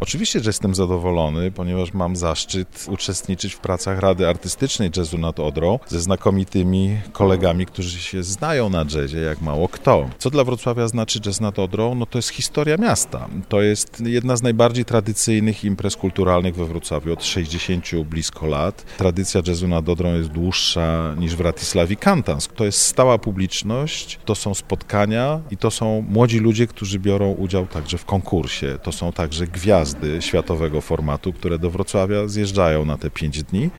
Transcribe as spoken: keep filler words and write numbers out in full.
Oczywiście, że jestem zadowolony, ponieważ mam zaszczyt uczestniczyć w pracach Rady Artystycznej Jazzu nad Odrą ze znakomitymi kolegami, którzy się znają na jazzie jak mało kto. Co dla Wrocławia znaczy Jazz nad Odrą? No to jest historia miasta. To jest jedna z najbardziej tradycyjnych imprez kulturalnych we Wrocławiu od sześćdziesięciu blisko lat. Tradycja Jazzu nad Odrą jest dłuższa niż w Ratisławie Kantans. To jest stała publiczność, to są spotkania i to są młodzi ludzie, którzy biorą udział także w konkursie. To są także gwiazdy światowego formatu, które do Wrocławia zjeżdżają na te pięć dni.